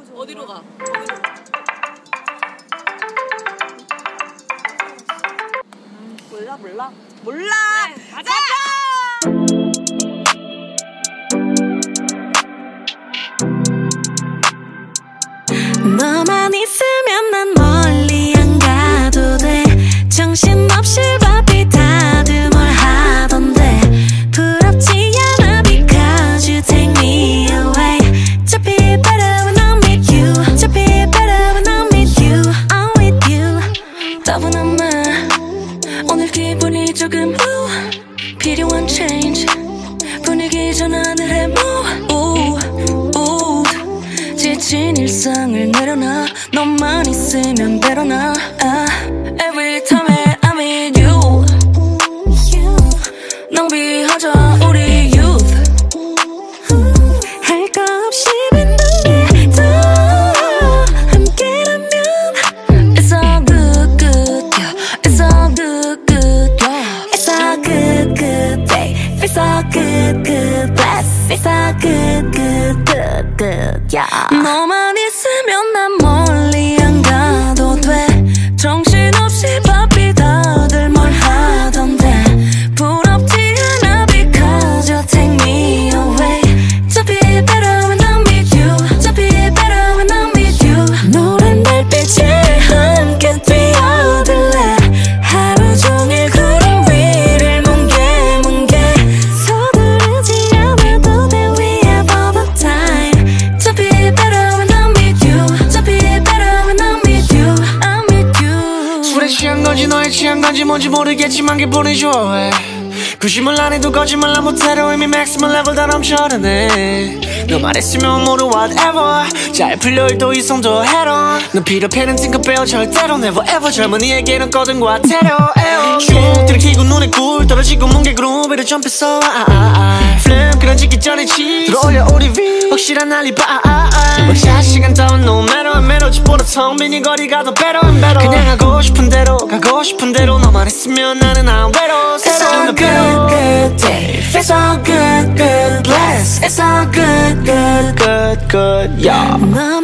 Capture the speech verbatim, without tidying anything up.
어디로 가? 음, 몰라 몰라 몰라. 네, 가자. 너만 있으면 난 멀리 안 가도 돼. 정신없이 바삐 다들 뭘 하던데 부럽지 않아 because you take me away. To be better when I'm with you. To be better when I'm with you. I'm with you. 따분한 말 오늘 기분이 조금 blue. 필요한 change 분위기 전환을 해보. 지친 일상을 내려놔. 너만 있으면 배로나. uh, Every time I'm with you 낭비하자 우리 youth. 할 거 없이 빈둥이 더 함께라면 It's all good good yeah. It's all good good yeah. It's all good good babe. It's all good good bless. It's all good good good good yeah. 너만 있으면 난 멀리 안 가도 돼. 정신없이 바삐 다들 뭘 하던데 부럽지 않아 because you take me away. To be better when I'm with you. To be better when I'm with you. 노란 달빛에 함께 뛰어들래. 하루 종일 구름 위를 뭉게 뭉게 서두르지 않아도 돼. We have all the time. To be better when I'm with you. To be better when I'm with you. I'm with you. 술에 취한 건지 너의 취한 건지 뭔지 모르겠지만 기분이 좋아해. 구심을 안 해도 거짓말 난 못해도 이미 maximum level 다 넘쳐르네. 너만 있으면 모두 whatever 잘 풀려도 이성도 해로. 넌 피터팬은 팅커벨 절대로 never ever 젊은이에게는 꺼든과 테러. 쭉 들이키고 눈에 굴 떨어지고 뭉개 그루비를 점프해서 플레임 끊어지기 전에 치 들어올려 우리 위 확실한 알리바. wak샷 시간 따윈 no matter and matter 집보다 텅 빈 이 거리가 더 better and better. 그냥 하고 싶은 대로 가고 싶은 대로 너만 있으면 나는 안 외로워. It's all good good day. It's all good good bless. It's all good good good good yeah.